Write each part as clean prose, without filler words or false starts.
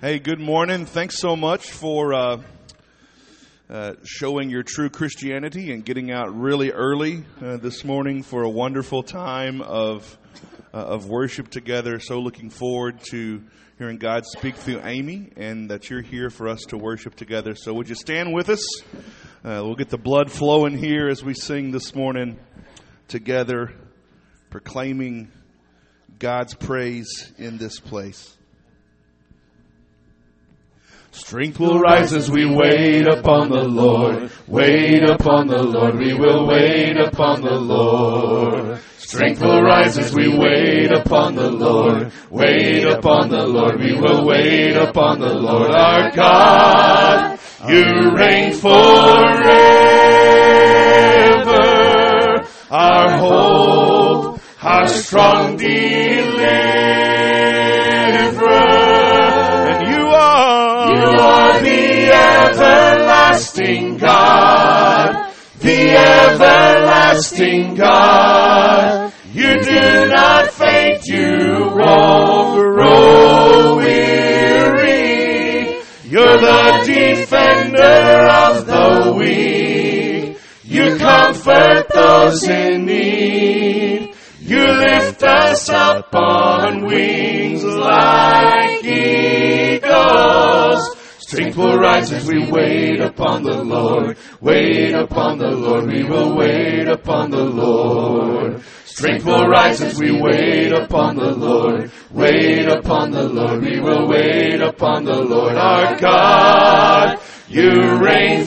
Hey, good morning. Thanks so much for showing your true Christianity and getting out really early this morning for a wonderful time of worship together. So looking forward to hearing God speak through Amy, and that you're here for us to worship together. So would you stand with us? We'll get the blood flowing here as we sing this morning together, proclaiming God's praise in this place. Strength will rise as we wait upon the Lord. Wait upon the Lord. We will wait upon the Lord. Strength will rise as we wait upon the Lord. Wait upon the Lord. We will wait upon the Lord our God. You reign forever. Our hope, our strong deliverer. You are the everlasting God, the everlasting God. You do not faint, you won't grow weary. You're the defender of the weak. You comfort those in need. You lift us up on wings like eagles. Strength will rise as we wait upon the Lord. Wait upon the Lord. We will wait upon the Lord. Strength will rise as we wait upon the Lord. Wait upon the Lord. We will wait upon the Lord our God. You reign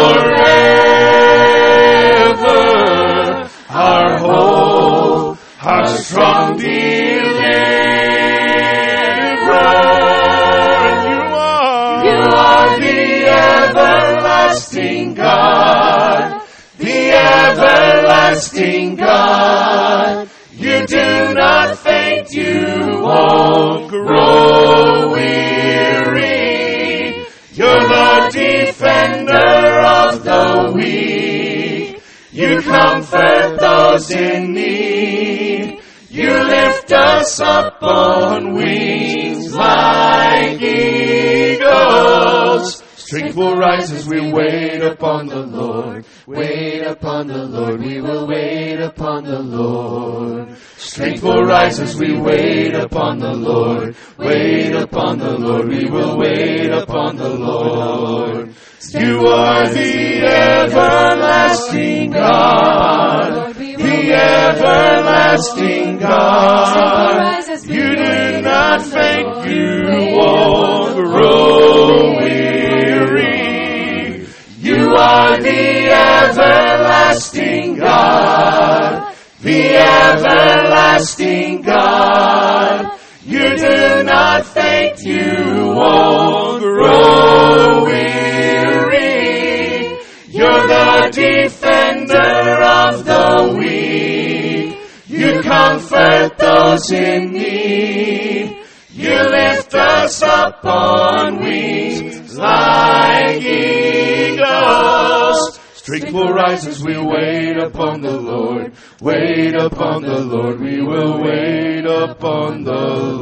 forever. Our hope, our strong deliverer. You are the everlasting God, the everlasting God. You do not faint, you won't grow weary. You're the defender of the weak. You comfort those in need. You lift us up on wings like eagles. Strength will rise as we wait upon the Lord. Wait upon the Lord. We will wait upon the Lord. Strength will rise as we wait upon the Lord. Wait upon the Lord. We will wait upon the Lord. You are the everlasting God, the everlasting God. You do not faint, you won't grow weary. You are the everlasting God, the everlasting God. You do not faint, you won't grow weary. You're the defender of the weak. You comfort those in need. You lift us up on wings like eagles. Strength will rise as we wait upon the Lord. Wait upon the Lord. We will wait upon the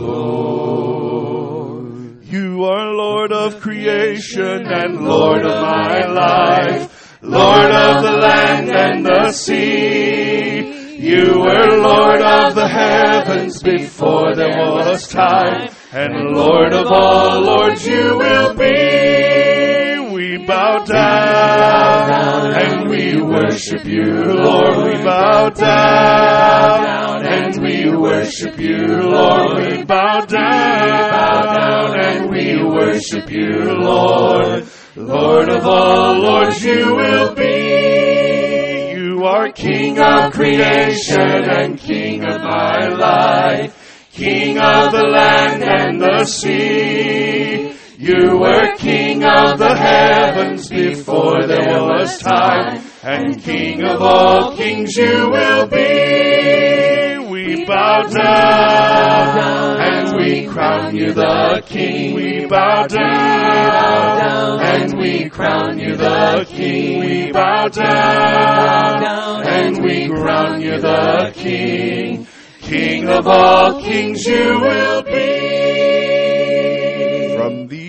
Lord. You are Lord of creation and Lord of my life. Lord of the land and the sea. You were Lord of the heavens before there was time. And Lord of all lords you will be. We bow down and we worship you, Lord. We bow down and we worship you, Lord. We bow down and we worship you, Lord. Lord of all lords you will be. You are King of creation and King of my life. King of the land and the sea. You were King of the heavens before there was time. And King of all kings you will be. We bow down and we crown you the King. We bow down and we crown you the King. We bow down and we crown you the King. King of all kings you will be. From the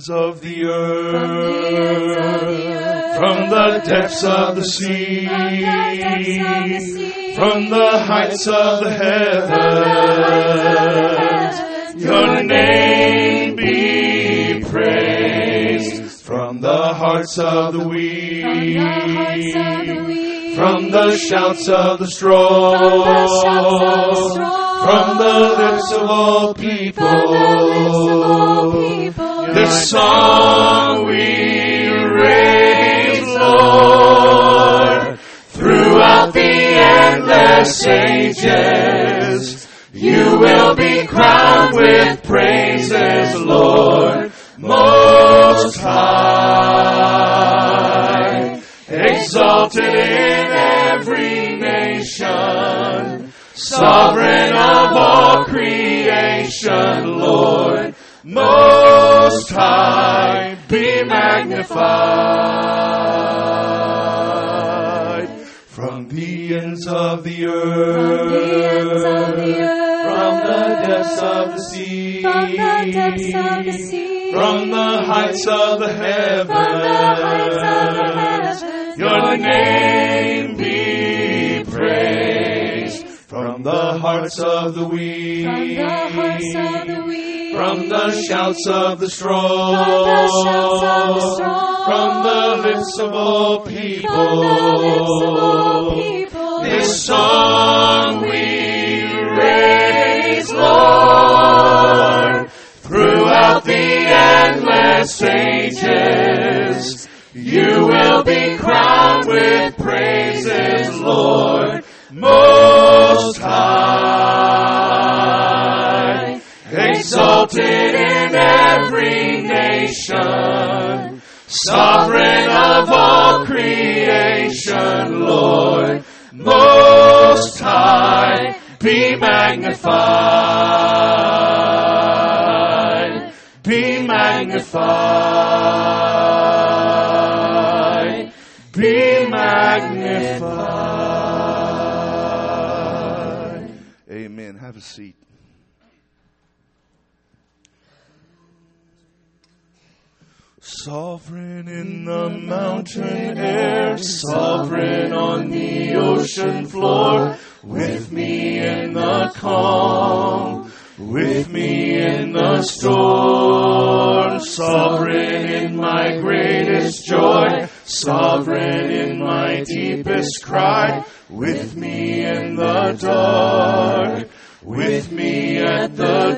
ends of the earth, from the depths of the sea, from the heights of the heavens, your name be praised. From the hearts of the weak, from the shouts of the strong, from the lips of all people, this song we raise, Lord, throughout the endless ages. You will be crowned with praises, Lord, Most High, exalted in every nation, sovereign of all creation, Lord, Most High, be magnified. From the ends of the earth, from the depths of the sea, from the heights of the heavens, your name be praised. From the hearts of the weak, from the shouts of the strong, from the lips of all people, this song we raise, Lord, throughout the endless ages. You will be crowned with praises, Lord, Most High, exalted in every nation, sovereign of all creation, Lord, Most High, be magnified, be magnified, be magnified. Amen. Have a seat. Sovereign in the mountain air, sovereign on the ocean floor, with me in the calm, with me in the storm, sovereign in my greatest joy, sovereign in my deepest cry, with me in the dark, with me at the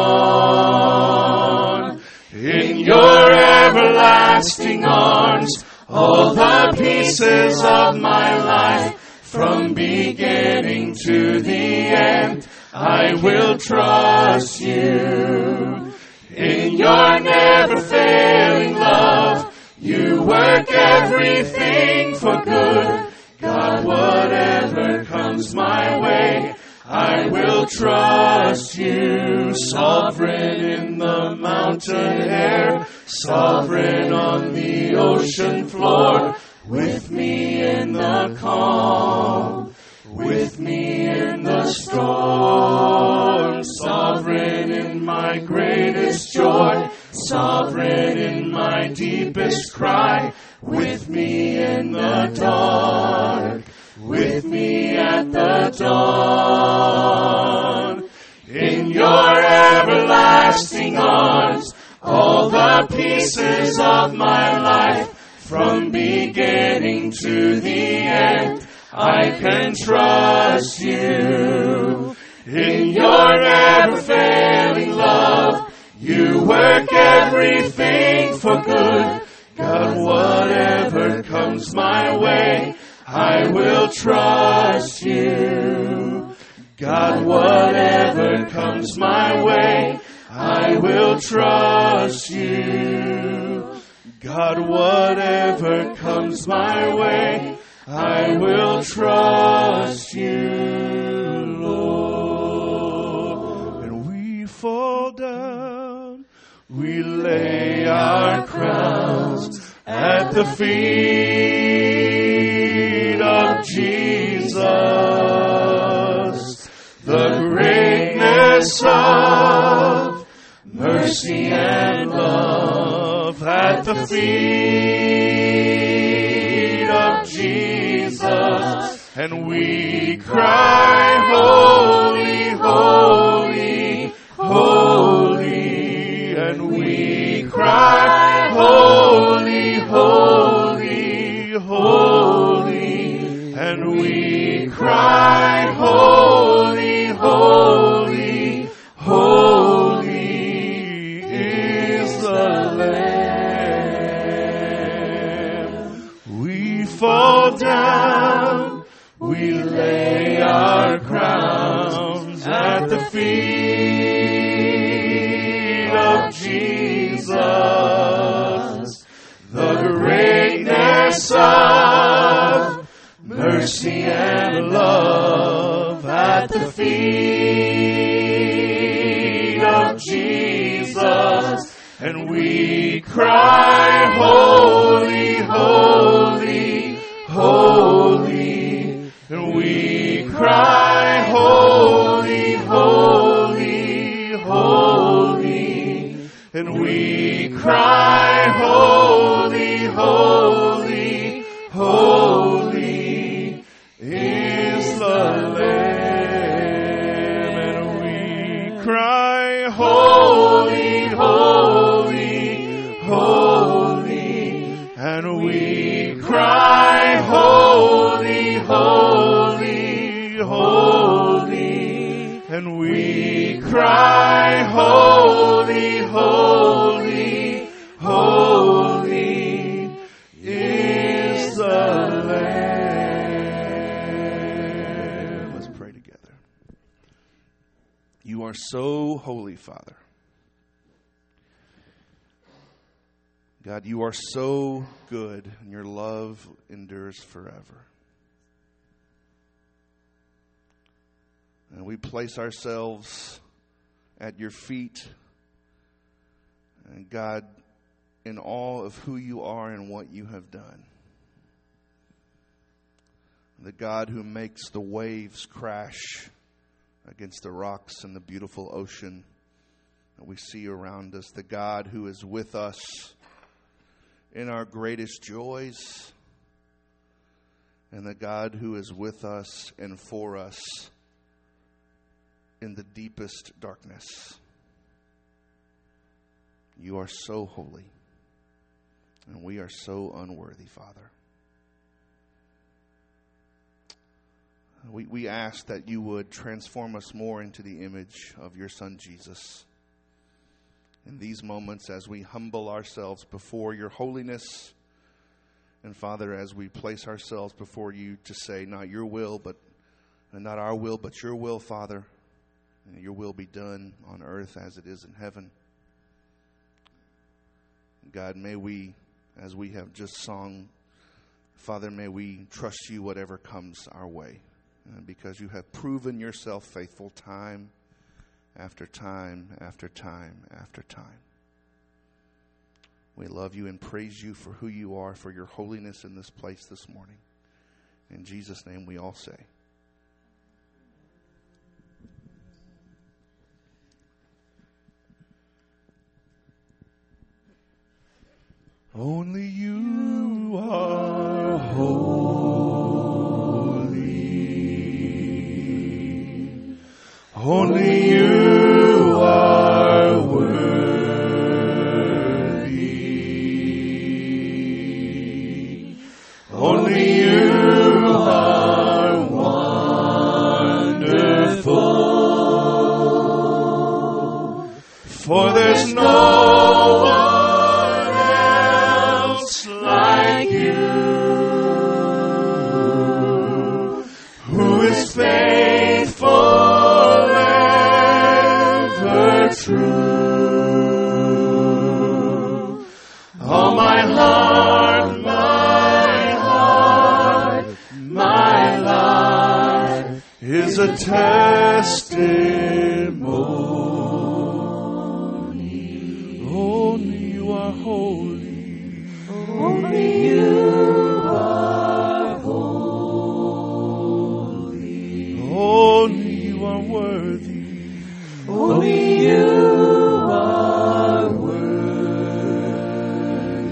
dawn. In your everlasting arms, all the pieces of my life, from beginning to the end, I will trust you. In your never-failing love, you work everything for good. God, whatever comes my way, I will trust you. Sovereign in the mountain air, sovereign on the ocean floor, with me in the calm, with me in the storm, sovereign in my greatest joy, sovereign in my deepest cry, with me in the dark, with me at the dawn. In your everlasting arms, all the pieces of my life, from beginning to the end, I can trust you. In your never-failing love, you work everything for good. God, whatever comes my way, I will trust you. God, whatever comes my way, I will trust you. God, whatever comes my way, I will trust you, Lord. And we fall down, we lay our crowns at the feet of Jesus. The greatness of mercy and love at the feet of Jesus, and we cry, holy, holy, holy, and we cry, holy, holy, holy, and we cry, holy, holy, holy is the Lamb. We fall down, we lay our crowns at the feet of Jesus. The greatness of mercy and love at the feet of Jesus. And we cry, holy, holy, holy. And we cry, holy, holy, holy. And we cry, holy, holy, holy is the Lamb. And we cry, holy, holy, holy. And we cry, holy, holy, holy. And we cry, holy, holy, holy is the Lamb. Let's pray together. You are so holy, Father. God, you are so good, and your love endures forever. And we place ourselves at your feet, and God, in awe of who you are and what you have done. The God who makes the waves crash against the rocks in the beautiful ocean that we see around us. The God who is with us in our greatest joys, and the God who is with us and for us in the deepest darkness. You are so holy, and we are so unworthy, Father. We ask that you would transform us more into the image of your Son, Jesus. In these moments, as we humble ourselves before your holiness, and Father, as we place ourselves before you to say, not your will, but not our will, but your will, Father. And your will be done on earth as it is in heaven. God, may we, as we have just sung, Father, may we trust you whatever comes our way. Because you have proven yourself faithful time after time after time after time. We love you and praise you for who you are, for your holiness in this place this morning. In Jesus' name we all say. Only you are holy. Only you are worthy. Only you are wonderful. For there's no one else like you, who is faithful, ever true. All my heart, my life is a testimony. Only you are holy. Only you are holy. Only you are worthy. Only you are worthy.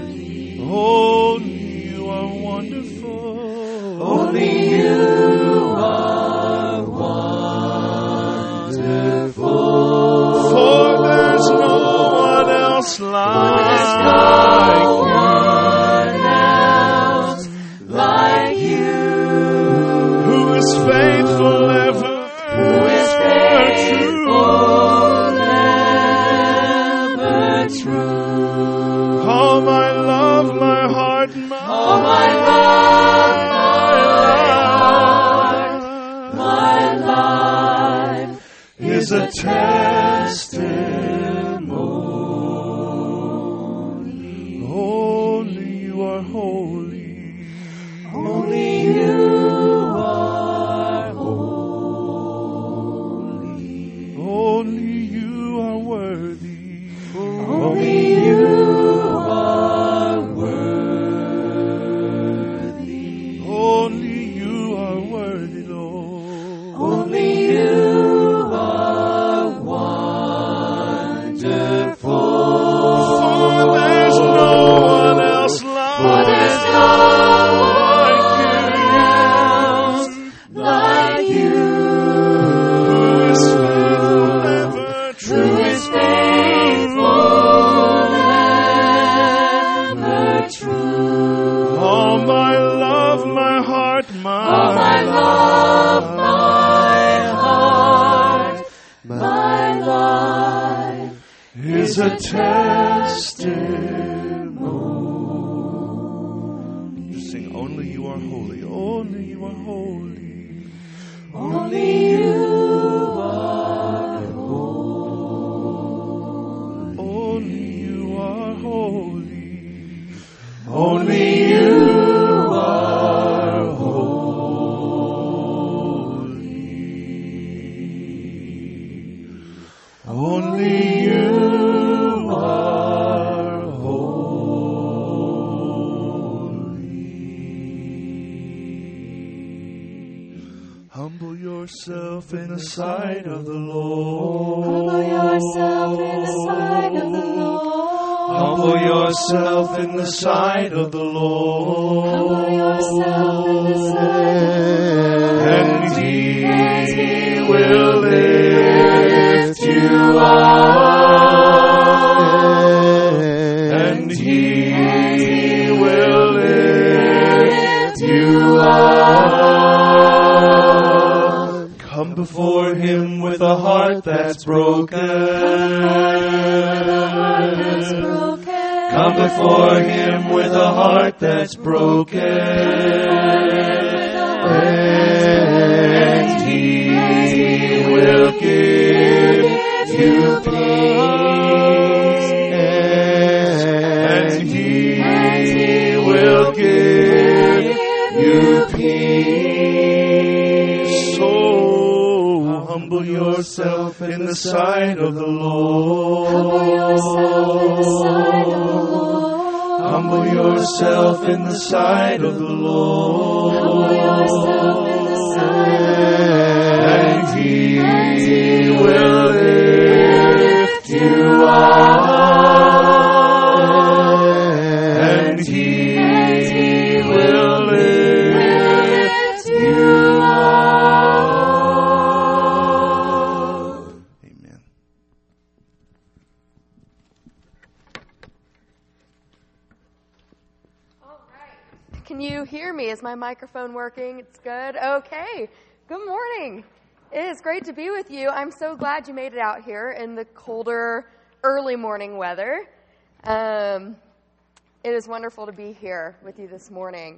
worthy. Only you are worthy. Only you are worthy, Lord. Only you are wonderful. For there's no one else like For there's no one like you. Who is faithful, ever true. all my love, my heart, All my love, my life is a testimony. Just sing, only you are holy, only you are holy. Only you are holy. Only you are holy. Only you are holy. Only you are holy. Humble yourself in the sight of the Lord. Humble yourself in the sight of the Lord. Humble yourself in the sight of the Lord. Humble yourself in the sight of the Lord. And He will lift you up. And He will lift you up. Come before Him with a heart that's broken. Come before Him with a heart that's broken. And He will give you peace. And He will give you peace. So humble yourself in the sight of the Lord. Humble yourself in the sight of the Lord. Humble yourself in the sight of the Lord. And He will lift you up. And He will lift you up. Amen. Can you hear me? Is my microphone working? It's good? Okay. Good morning. It is great to be with you. I'm so glad you made it out here in the colder early morning weather. It is wonderful to be here with you this morning.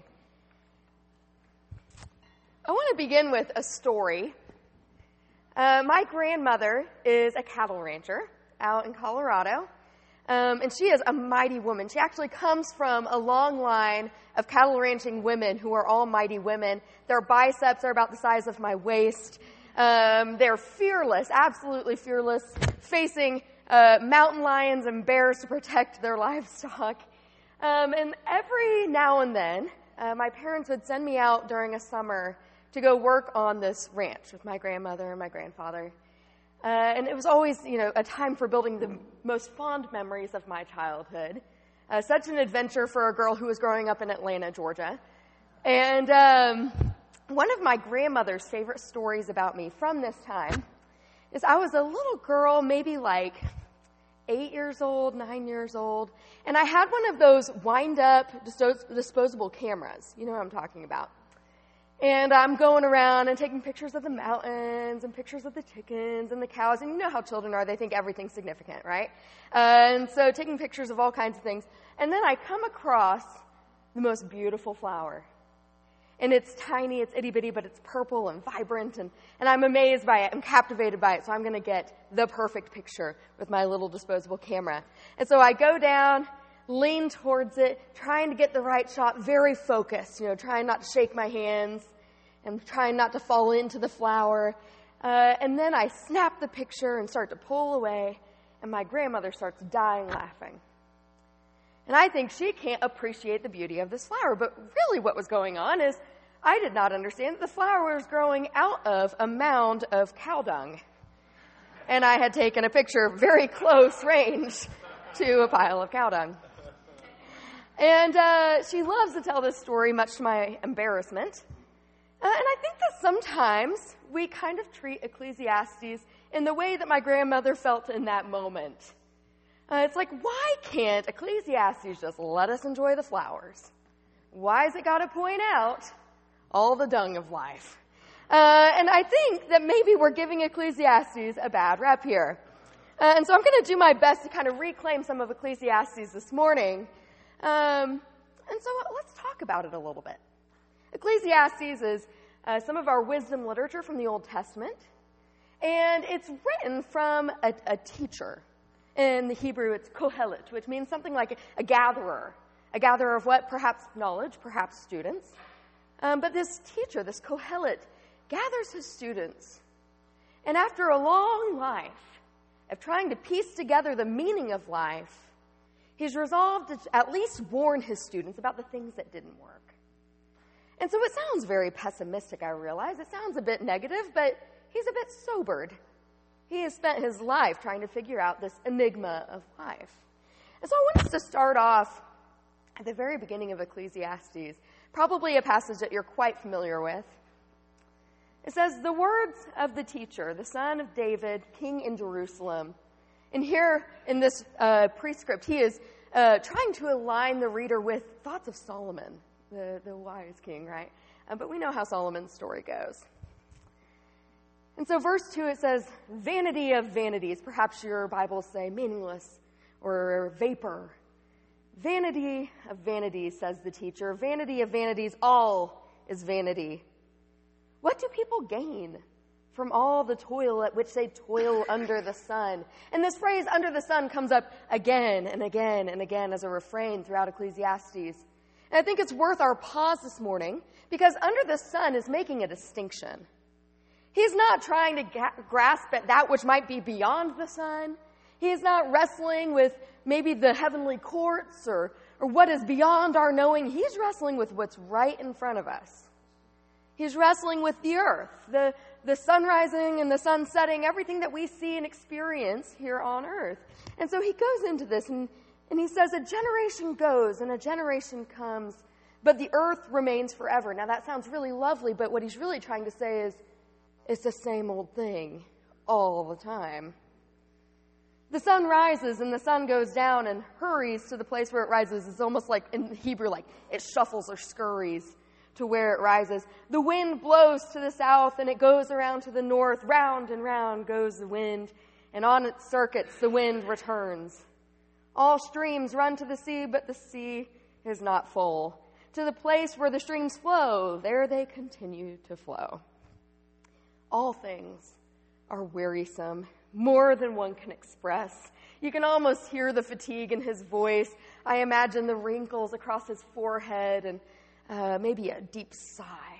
I want to begin with a story. My grandmother is a cattle rancher out in Colorado. And she is a mighty woman. She actually comes from a long line of cattle ranching women who are all mighty women. Their biceps are about the size of my waist. They're fearless, absolutely fearless, facing mountain lions and bears to protect their livestock. And every now and then, my parents would send me out during a summer to go work on this ranch with my grandmother and my grandfather. And it was always, a time for building the most fond memories of my childhood. Such an adventure for a girl who was growing up in Atlanta, Georgia. And one of my grandmother's favorite stories about me from this time is I was a little girl, maybe like 8 years old, 9 years old, and I had one of those wind-up disposable cameras. You know what I'm talking about. And I'm going around and taking pictures of the mountains and pictures of the chickens and the cows. And you know how children are. They think everything's significant, right? And so taking pictures of all kinds of things. And then I come across the most beautiful flower. And it's tiny, it's itty-bitty, but it's purple and vibrant. And I'm amazed by it. I'm captivated by it. So I'm going to get the perfect picture with my little disposable camera. And so I go down, lean towards it, trying to get the right shot, very focused, trying not to shake my hands and trying not to fall into the flower. And then I snap the picture and start to pull away. And my grandmother starts dying laughing. And I think she can't appreciate the beauty of this flower. But really what was going on is I did not understand that the flower was growing out of a mound of cow dung. And I had taken a picture very close range to a pile of cow dung. And she loves to tell this story, much to my embarrassment. And I think that sometimes we kind of treat Ecclesiastes in the way that my grandmother felt in that moment. It's like, why can't Ecclesiastes just let us enjoy the flowers? Why has it got to point out all the dung of life? And I think that maybe we're giving Ecclesiastes a bad rep here. And so I'm going to do my best to kind of reclaim some of Ecclesiastes this morning. And so let's talk about it a little bit. Ecclesiastes is some of our wisdom literature from the Old Testament. And it's written from a teacher. In the Hebrew, it's kohelet, which means something like a gatherer. A gatherer of what? Perhaps knowledge, perhaps students. But this teacher, this kohelet, gathers his students. And after a long life of trying to piece together the meaning of life, he's resolved to at least warn his students about the things that didn't work. And so it sounds very pessimistic, I realize. It sounds a bit negative, but he's a bit sobered. He has spent his life trying to figure out this enigma of life. And so I want us to start off at the very beginning of Ecclesiastes, probably a passage that you're quite familiar with. It says, "The words of the teacher, the son of David, king in Jerusalem." And here in this prescript, he is trying to align the reader with thoughts of Solomon, the wise king, right? But we know how Solomon's story goes. And so verse 2, it says, "Vanity of vanities." Perhaps your Bibles say meaningless or vapor. "Vanity of vanities," says the teacher. "Vanity of vanities, all is vanity. What do people gain from all the toil at which they toil under the sun?" And this phrase, "under the sun," comes up again and again and again as a refrain throughout Ecclesiastes. And I think it's worth our pause this morning because under the sun is making a distinction. He's not trying to grasp at that which might be beyond the sun. He is not wrestling with maybe the heavenly courts or what is beyond our knowing. He's wrestling with what's right in front of us. He's wrestling with the earth, the sun rising and the sun setting, everything that we see and experience here on earth. And so he goes into this and he says, "A generation goes and a generation comes, but the earth remains forever." Now that sounds really lovely, but what he's really trying to say is, it's the same old thing all the time. The sun rises and the sun goes down and hurries to the place where it rises. It's almost like in Hebrew, like it shuffles or scurries to where it rises. The wind blows to the south and it goes around to the north. Round and round goes the wind, and on its circuits the wind returns. All streams run to the sea, but the sea is not full. To the place where the streams flow, there they continue to flow. All things are wearisome, more than one can express. You can almost hear the fatigue in his voice. I imagine the wrinkles across his forehead and maybe a deep sigh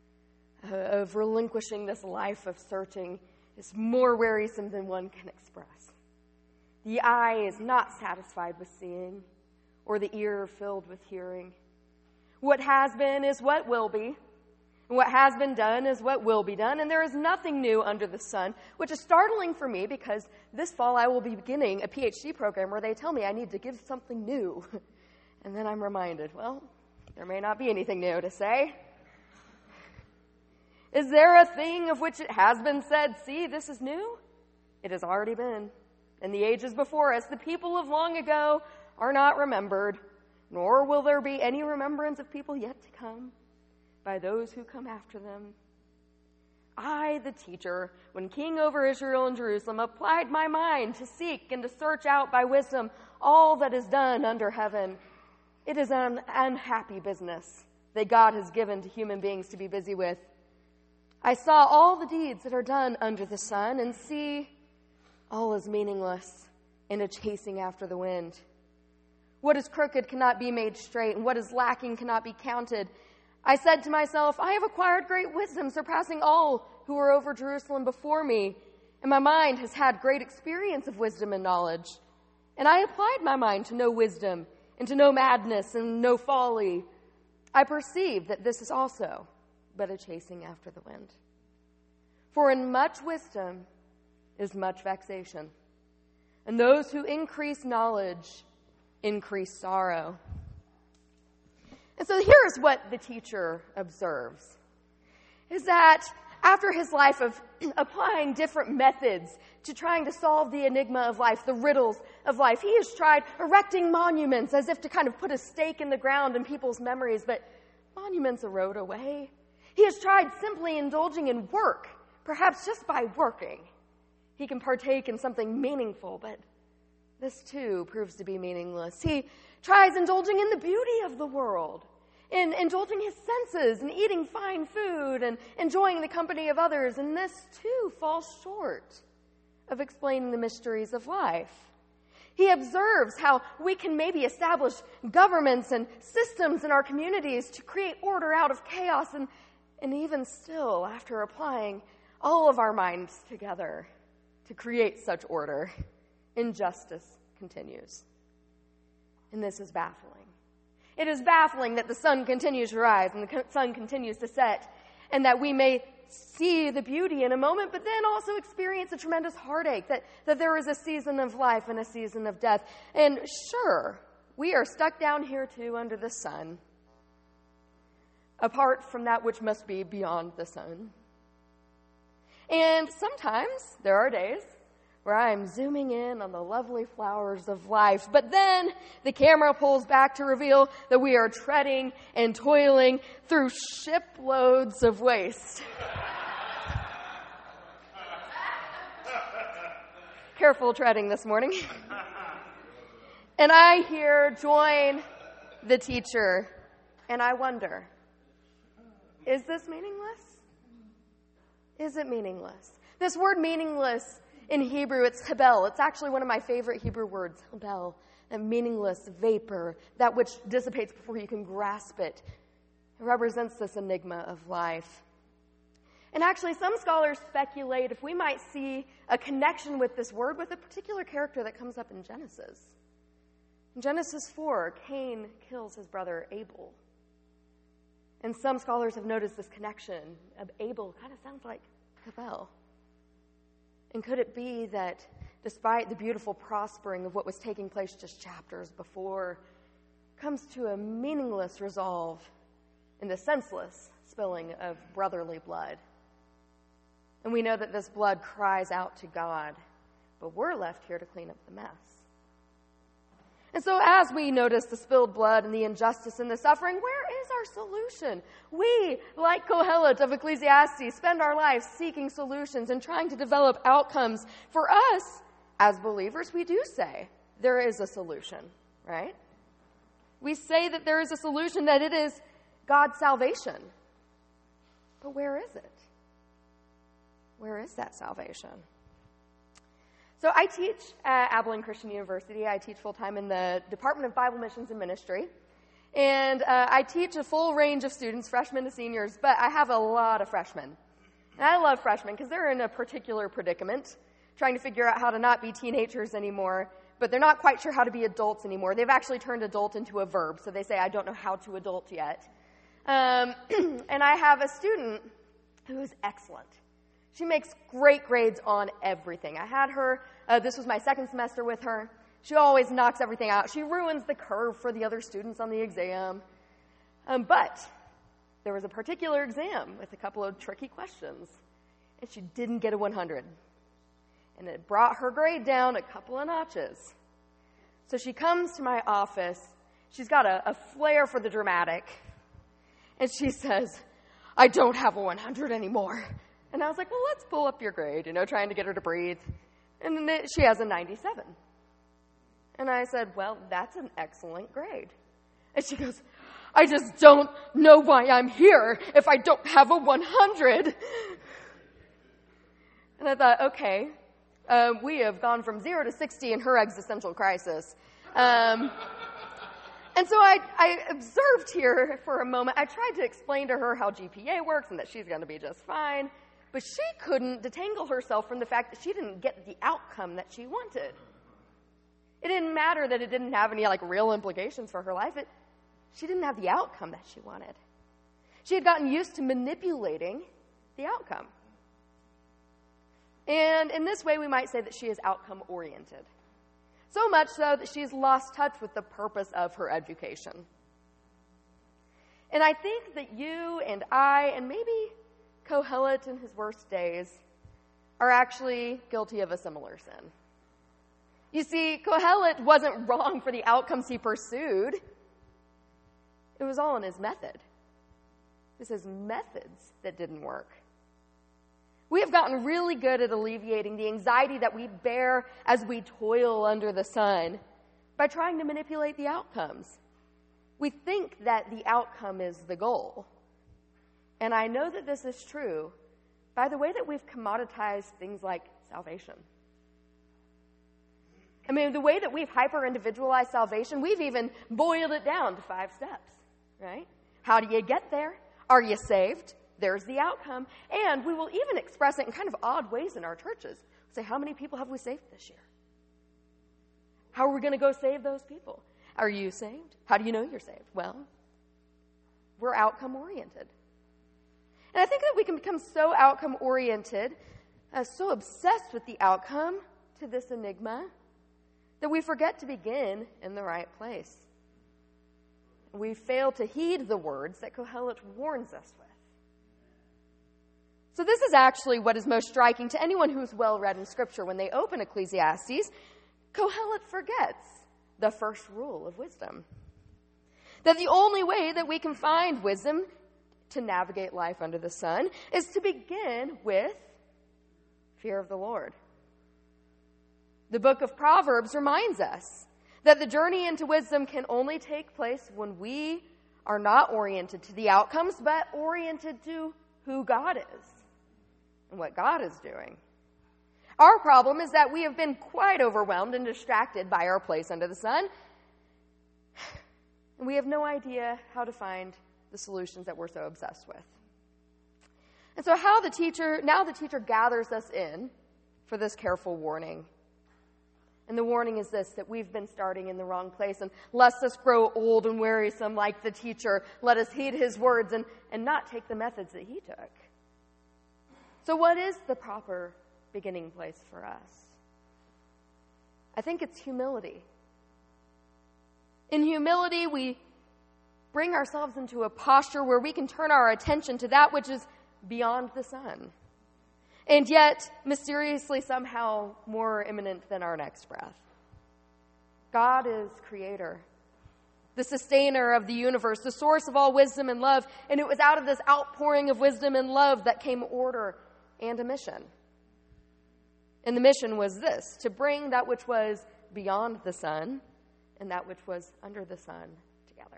of relinquishing this life of searching is more wearisome than one can express. The eye is not satisfied with seeing, or the ear filled with hearing. What has been is what will be. And what has been done is what will be done, and there is nothing new under the sun, which is startling for me because this fall I will be beginning a PhD program where they tell me I need to give something new. And then I'm reminded, well, there may not be anything new to say. Is there a thing of which it has been said, "See, this is new"? It has already been. In the ages before us, the people of long ago are not remembered, nor will there be any remembrance of people yet to come by those who come after them. I, the teacher, when king over Israel and Jerusalem, applied my mind to seek and to search out by wisdom all that is done under heaven. It is an unhappy business that God has given to human beings to be busy with. I saw all the deeds that are done under the sun, and see, all is meaningless in a chasing after the wind. What is crooked cannot be made straight, and what is lacking cannot be counted. I said to myself, I have acquired great wisdom, surpassing all who were over Jerusalem before me. And my mind has had great experience of wisdom and knowledge. And I applied my mind to know wisdom and to know madness and know folly. I perceive that this is also but a chasing after the wind. For in much wisdom is much vexation, and those who increase knowledge increase sorrow. And so here's what the teacher observes, is that after his life of applying different methods to trying to solve the enigma of life, the riddles of life, he has tried erecting monuments as if to kind of put a stake in the ground in people's memories, but monuments erode away. He has tried simply indulging in work, perhaps just by working. He can partake in something meaningful, but this too proves to be meaningless. He tries indulging in the beauty of the world, in indulging his senses and eating fine food and enjoying the company of others, and this too falls short of explaining the mysteries of life. He observes how we can maybe establish governments and systems in our communities to create order out of chaos, and even still, after applying all of our minds together to create such order, injustice continues. And this is baffling. It is baffling that the sun continues to rise and the sun continues to set, and that we may see the beauty in a moment, but then also experience a tremendous heartache, that there is a season of life and a season of death. And sure, we are stuck down here too under the sun, apart from that which must be beyond the sun. And sometimes there are days where I'm zooming in on the lovely flowers of life, but then the camera pulls back to reveal that we are treading and toiling through shiploads of waste. Careful treading this morning. And I here join the teacher, and I wonder, is this meaningless? Is it meaningless? This word meaningless in Hebrew, it's hebel. It's actually one of my favorite Hebrew words, hebel, a meaningless vapor, that which dissipates before you can grasp it. It represents this enigma of life. And actually, some scholars speculate if we might see a connection with this word with a particular character that comes up in Genesis. In Genesis 4, Cain kills his brother Abel. And some scholars have noticed this connection of Abel kind of sounds like hebel. And could it be that despite the beautiful prospering of what was taking place just chapters before, comes to a meaningless resolve in the senseless spilling of brotherly blood? And we know that this blood cries out to God, but we're left here to clean up the mess. And so as we notice the spilled blood and the injustice and the suffering, where is our solution? We, like Kohelet of Ecclesiastes, spend our lives seeking solutions and trying to develop outcomes. For us, as believers, we do say there is a solution, right? We say that there is a solution, that it is God's salvation. But where is it? Where is that salvation? So I teach at Abilene Christian University. I teach full-time in the Department of Bible Missions and Ministry. And I teach a full range of students, freshmen to seniors, but I have a lot of freshmen. And I love freshmen because they're in a particular predicament, trying to figure out how to not be teenagers anymore, but they're not quite sure how to be adults anymore. They've actually turned adult into a verb, so they say, I don't know how to adult yet. And I have a student who is excellent. She makes great grades on everything. I had her, this was my second semester with her. She always knocks everything out. She ruins the curve for the other students on the exam. But there was a particular exam with a couple of tricky questions, and she didn't get a 100. And it brought her grade down a couple of notches. So she comes to my office. She's got a flair for the dramatic. And she says, I don't have a 100 anymore. And I was like, well, let's pull up your grade, trying to get her to breathe. And then she has a 97. And I said, well, that's an excellent grade. And she goes, I just don't know why I'm here if I don't have a 100. And I thought, okay, we have gone from 0 to 60 in her existential crisis. And so I observed here for a moment. I tried to explain to her how GPA works and that she's going to be just fine. but she couldn't detangle herself from the fact that she didn't get the outcome that she wanted. It didn't matter that it didn't have any real implications for her life. She didn't have the outcome that she wanted. She had gotten used to manipulating the outcome. And in this way, we might say that she is outcome-oriented. So much so that she's lost touch with the purpose of her education. And I think that you and I, and maybe Kohelet in his worst days, are actually guilty of a similar sin. You see, Kohelet wasn't wrong for the outcomes he pursued. It was all in his method. It was his methods that didn't work. We have gotten really good at alleviating the anxiety that we bear as we toil under the sun by trying to manipulate the outcomes. We think that the outcome is the goal. And I know that this is true by the way that we've commoditized things like salvation. I mean, the way that we've hyper-individualized salvation, we've even boiled it down to 5 steps, right? How do you get there? Are you saved? There's the outcome. And we will even express it in kind of odd ways in our churches. Say, how many people have we saved this year? How are we going to go save those people? Are you saved? How do you know you're saved? Well, we're outcome-oriented. And I think that we can become so outcome-oriented, so obsessed with the outcome to this enigma, that we forget to begin in the right place. We fail to heed the words that Kohelet warns us with. So this is actually what is most striking to anyone who's well-read in Scripture. When they open Ecclesiastes, Kohelet forgets the first rule of wisdom. That the only way that we can find wisdom to navigate life under the sun is to begin with fear of the Lord. The book of Proverbs reminds us that the journey into wisdom can only take place when we are not oriented to the outcomes, but oriented to who God is and what God is doing. Our problem is that we have been quite overwhelmed and distracted by our place under the sun, and we have no idea how to find the solutions that we're so obsessed with. And so the teacher gathers us in for this careful warning. And the warning is this, that we've been starting in the wrong place. And lest us grow old and wearisome like the teacher, let us heed his words and not take the methods that he took. So what is the proper beginning place for us? I think it's humility. In humility, we bring ourselves into a posture where we can turn our attention to that which is beyond the sun, and yet mysteriously somehow more imminent than our next breath. God is creator, the sustainer of the universe, the source of all wisdom and love, and it was out of this outpouring of wisdom and love that came order and a mission. And the mission was this, to bring that which was beyond the sun and that which was under the sun together.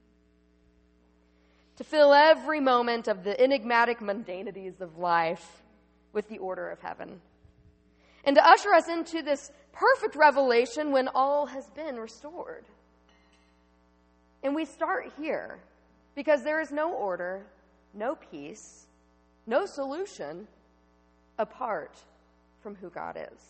To fill every moment of the enigmatic mundanities of life with the order of heaven. And to usher us into this perfect revelation when all has been restored. And we start here because there is no order, no peace, no solution apart from who God is.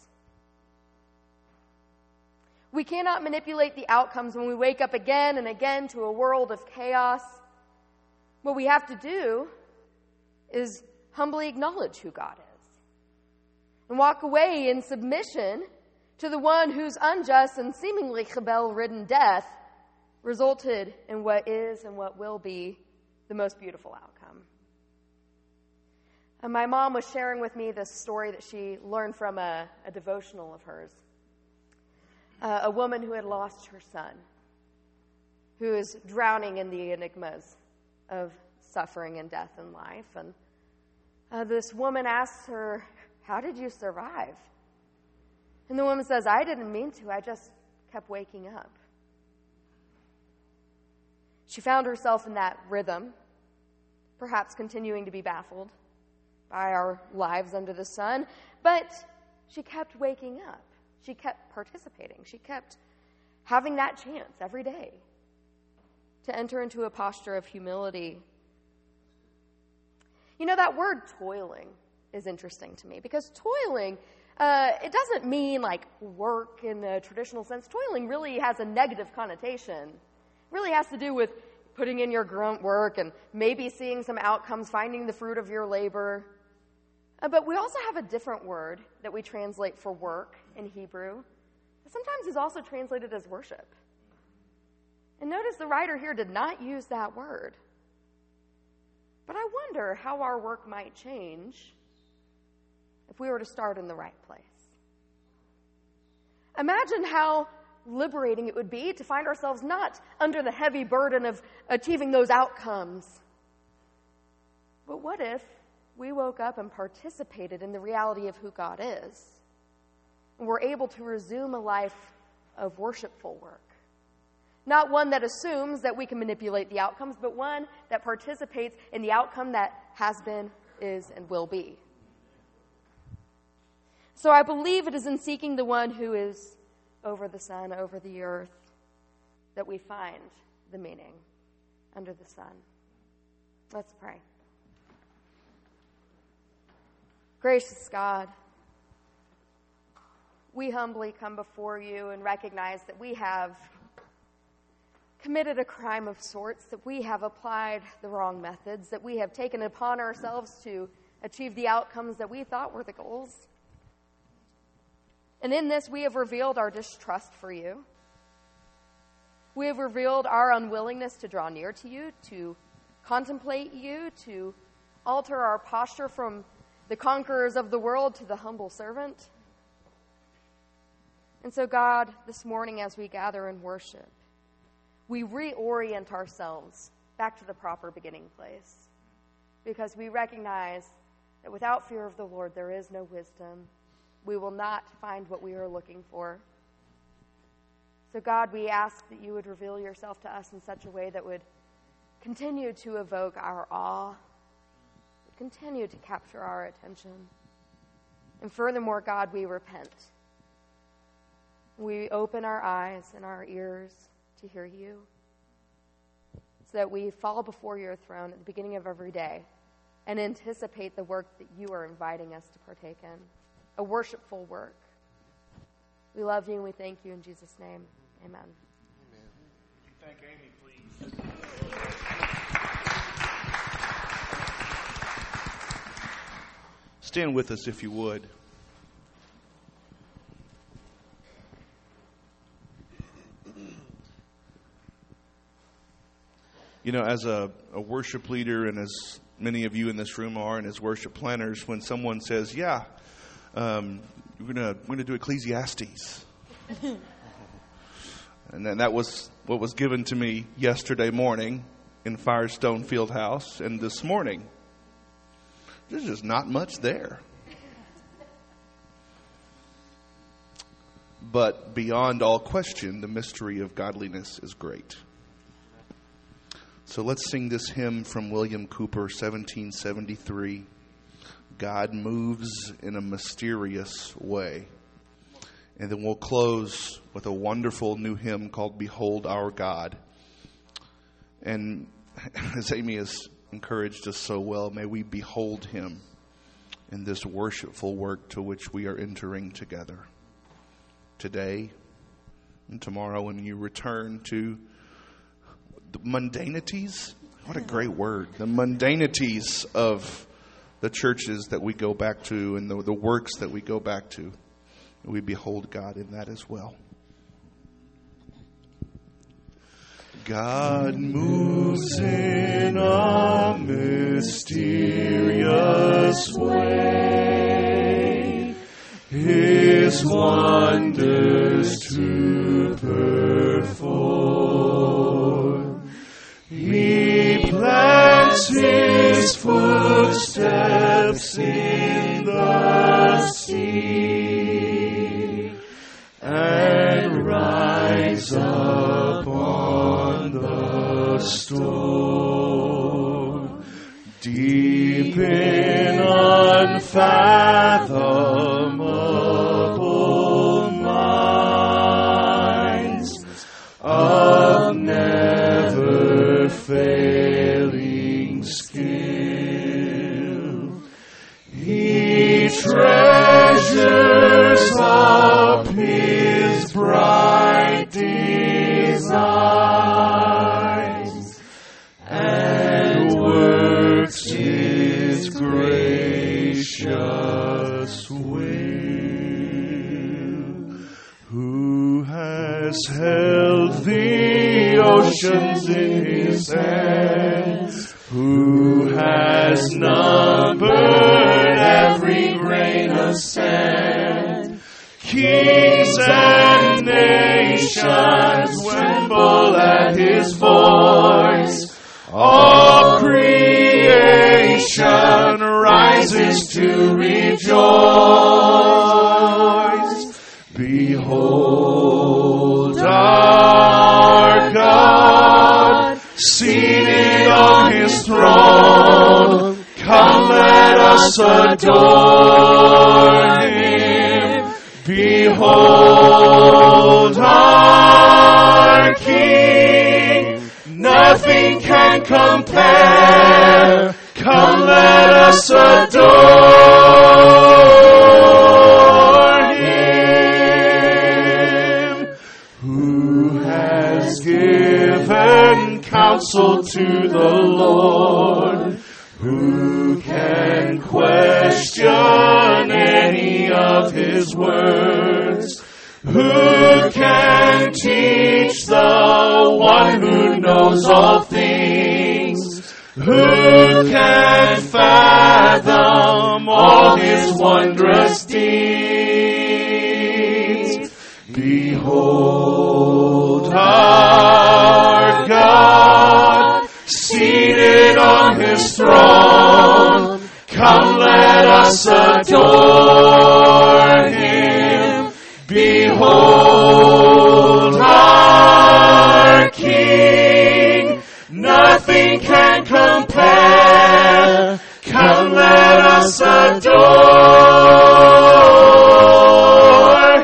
We cannot manipulate the outcomes when we wake up again and again to a world of chaos. What we have to do is humbly acknowledge who God is and walk away in submission to the one whose unjust and seemingly Chebel-ridden death resulted in what is and what will be the most beautiful outcome. And my mom was sharing with me this story that she learned from a devotional of hers. A woman who had lost her son, who is drowning in the enigmas of suffering and death in life. And this woman asks her, "How did you survive?" And the woman says, "I didn't mean to. I just kept waking up." She found herself in that rhythm, perhaps continuing to be baffled by our lives under the sun, but she kept waking up. She kept participating. She kept having that chance every day to enter into a posture of humility. You know, that word toiling is interesting to me, because toiling, it doesn't mean like work in the traditional sense. Toiling really has a negative connotation. It really has to do with putting in your grunt work and maybe seeing some outcomes, finding the fruit of your labor. But we also have a different word that we translate for work in Hebrew. Sometimes is also translated as worship. And notice the writer here did not use that word. But I wonder how our work might change if we were to start in the right place. Imagine how liberating it would be to find ourselves not under the heavy burden of achieving those outcomes. But what if we woke up and participated in the reality of who God is, and we're able to resume a life of worshipful work? Not one that assumes that we can manipulate the outcomes, but one that participates in the outcome that has been, is, and will be. So I believe it is in seeking the one who is over the sun, over the earth, that we find the meaning under the sun. Let's pray. Gracious God, we humbly come before you and recognize that we have committed a crime of sorts, that we have applied the wrong methods, that we have taken upon ourselves to achieve the outcomes that we thought were the goals. And in this, we have revealed our distrust for you. We have revealed our unwillingness to draw near to you, to contemplate you, to alter our posture from the conquerors of the world to the humble servant. And so, God, this morning as we gather in worship, we reorient ourselves back to the proper beginning place, because we recognize that without fear of the Lord, there is no wisdom. We will not find what we are looking for. So, God, we ask that you would reveal yourself to us in such a way that would continue to evoke our awe, continue to capture our attention. And furthermore, God, we repent. We open our eyes and our ears to hear you, so that we fall before your throne at the beginning of every day and anticipate the work that you are inviting us to partake in, a worshipful work. We love you and we thank you in Jesus' name. Amen. Would you thank Amy, please? Stand with us if you would. You know, as a worship leader, and as many of you in this room are, and as worship planners, when someone says, "Yeah, we're gonna do Ecclesiastes," and then that was what was given to me yesterday morning in Firestone Fieldhouse, and this morning there's just not much there. But beyond all question, the mystery of godliness is great. So let's sing this hymn from William Cooper, 1773. God moves in a mysterious way. And then we'll close with a wonderful new hymn called Behold Our God. And as Amy has encouraged us so well, may we behold him in this worshipful work to which we are entering together. Today and tomorrow, when you return to the mundanities, what a great word, the mundanities of the churches that we go back to and the works that we go back to. We behold God in that as well. God moves in a mysterious way, His wonders to perform. He plants His footsteps in the sea and rides upon the storm. Deep in unfathomable minds of never failing skill, He has held the oceans in his hands, who has numbered every grain of sand. Kings and nations tremble at his voice. All creation rises to rejoice. Behold our God, seated on his throne. Come, let us adore him. Behold our King, nothing can compare. Come, let us adore him, who has given counsel to the Lord. Who can question any of his words? Who can teach the one who knows all things? Who can fathom all his wondrous deeds? Behold our God, seated on his throne. Come, let us adore him. Behold our King, nothing can compare. Come, let us adore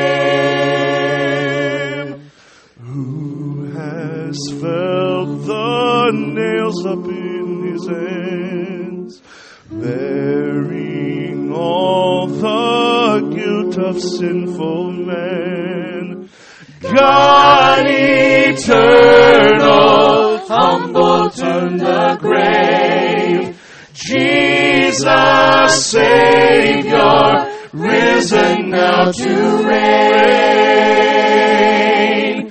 him, who has felt the nails up in his hands, bearing all the guilt of sinful man. God eternal, humble to the grave. Jesus Savior, risen now to reign.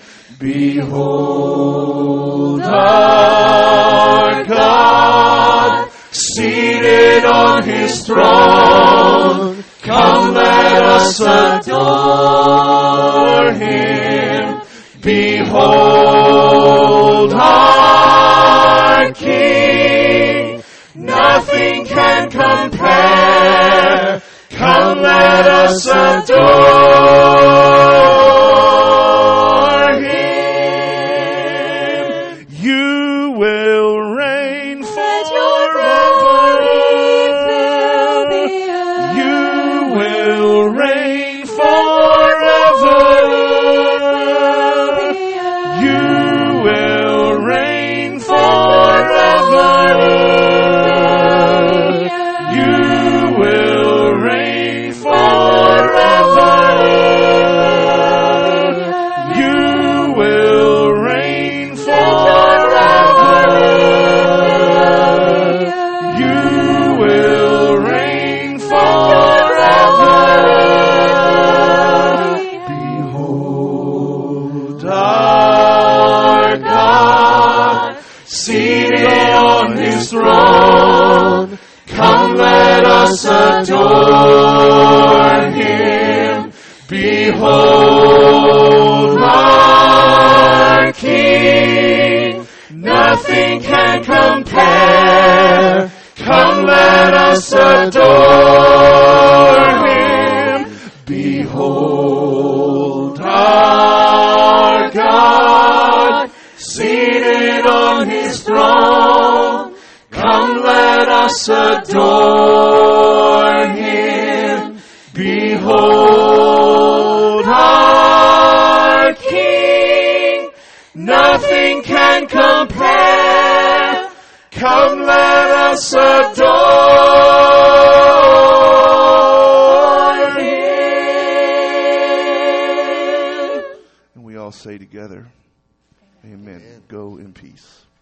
Behold our God, seated on his throne. Come, let us adore him. Behold our King, nothing can compare. Come, let us adore him. You will reign forever. You will reign forever. You will reign forever. You will reign forever. You will reign forever. You will reign forever. Behold our God, seated on his throne. Come, let us adore him. Behold our King, nothing can compare. Come, let us adore him. Behold our God, seated on his throne. Come, let us adore him. Behold our King, nothing can compare. Come, let us adore him. And we all say together, amen. Go in peace.